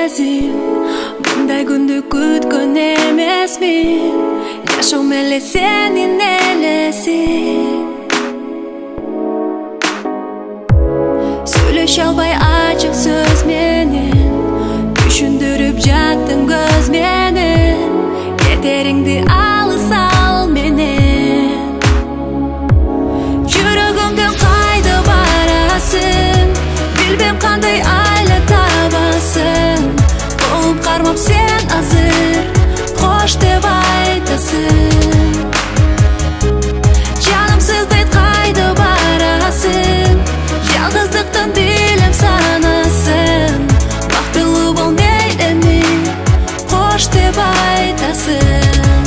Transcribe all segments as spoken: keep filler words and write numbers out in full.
сезим, мындай күндү күткөн эмесмин. Жашоом эле сенин элесин. Сүйлөшө албай ачык сөз менен, түшүндүрүп жаттым көз менен. Кетериңди алыс ал менен. Жүрөгүмдөн кайда барасың, билбем кандай айла табасың. Колум кармап сен азыр кош деп айтасың. Жаным сыздайт кайда барасың, жалгыздыктан билем санасын. Бактылуу бол мейлими, кош деп айтасың.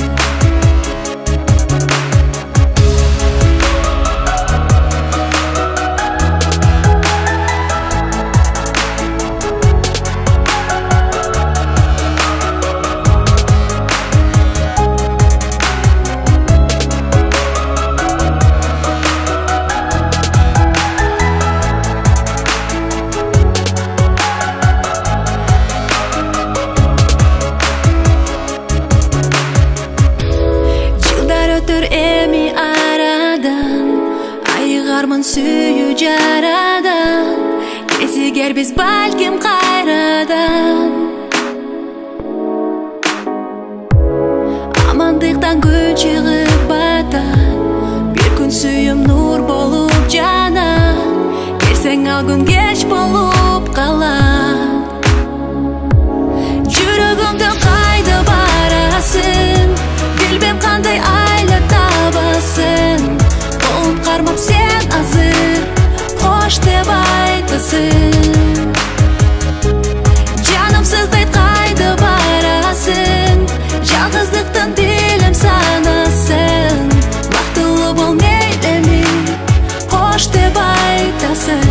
Эми арадан айыгармын сүйүү жарадан. Кезигер биз балким кайрадан. Амандыктан күн чыгып батат, бир күн сүйүм нур болуп жанат. Келсең ал күн кеч болуп калат. Жүрөгүмдөн кайда барасың, билбем кандай айла табасың. Колум кармап сен азыр кош деп айтасың. Жаным сыздайт кайда барасың, жалгыздыктан билем санасын. Бактылуу бол мейлими, кош деп айтасың.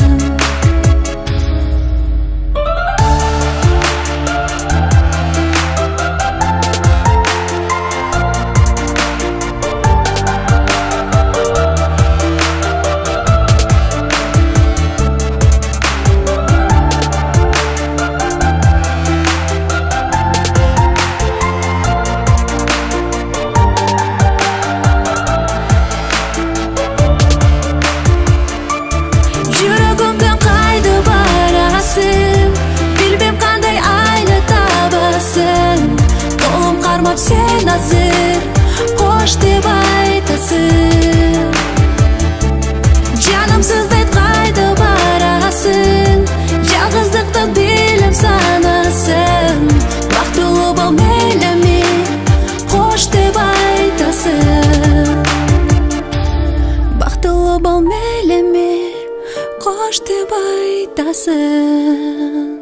Жүрөгүмдөн кайда барасың, билбем кандай айла табасың. Колум кармап сен азыр кош деп айтасың. Жаным сыздайт кайда барасың, жалгыздыктан билем санасын. Бактылуу бол мейлими, кош деп айтасың. Бактылуу бол мейлими, кош деп айтасың.